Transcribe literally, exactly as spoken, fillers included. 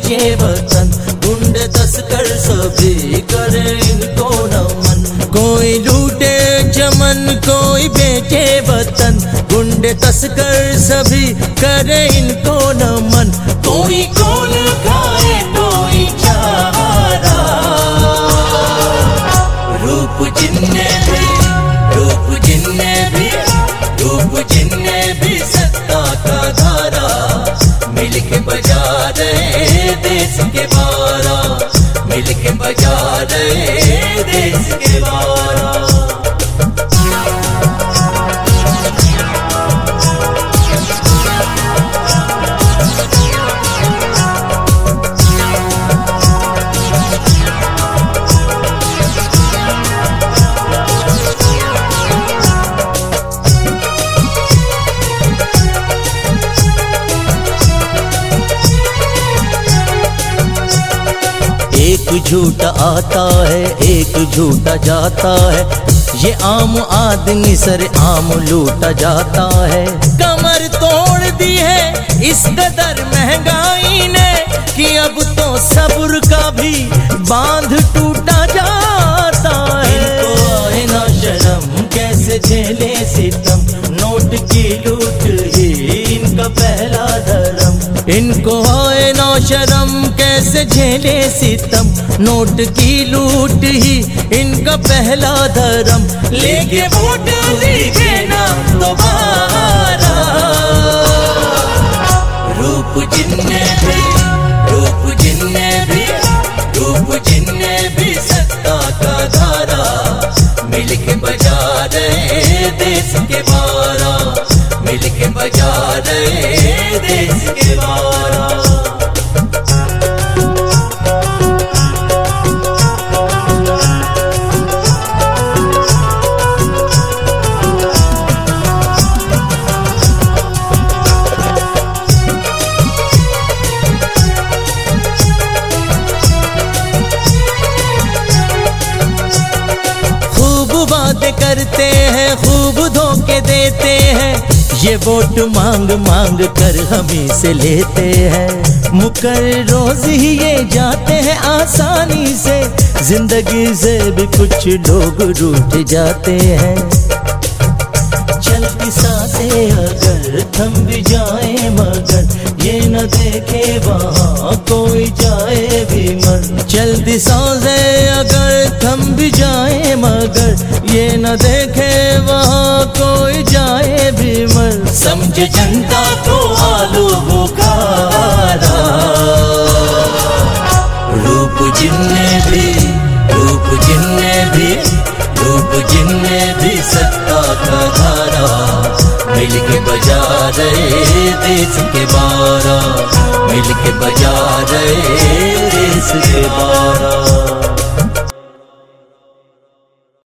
बेचे वतन, गुंडे तस्कर सभी करे इनको नमन। कोई लूटे चमन कोई बेचे वतन, गुंडे तस्कर सभी करे इनको नमन। कोई कौन खाए कोई चारा, रूप जिनने भी रूप जिनने भी रूप जिनने भी सत्ता का धारा, मिलके बजा रहे देश के बारा, मिलके बजा रहे देश के बारा। एक झूठा आता है एक झूठा जाता है, ये आम आदमी सर आम लूटा जाता है। कमर तोड़ दी है इस कदर महंगाई ने, कि अब तो सब्र का भी बांध टूटा जाता है। इनको आए ना शर्म कैसे झेले सितम, नोट की लूट ही इनका पहला धर्म। इनको आए ना शर्म कैसे झेले सितम, नोट की लूट ही इनका पहला धर्म। लेके वोट दीजिए ना दोबारा, रूप जिनने भी रूप जिनने भी रूप जिनने भी सत्ता का धारा, मिलके बजा रहे देश के बारा, मिलके बजा रहे देश के बारा। बातें करते हैं खूब धोखे देते हैं, ये वोट मांग मांग कर हमी से लेते हैं। मुकर रोज ही ये जाते हैं आसानी से, जिंदगी से भी कुछ लोग रूठ जाते हैं। चलती सांसें अगर थम भी जाए मगर, ये न देखे वहाँ कोई जाए भी मर। चलती सांसें अगर थम भी जाए मगर, ये न देखे वहाँ कोई जाए भी मर। समझे जनता को आलू बुखारा, रूप जिनने भी रूप जिनने भी रूप जिनने भी सत्ता का धारा, मिलके बजा रहे देश के बारा, मिलके बजा रहे देश के बारा।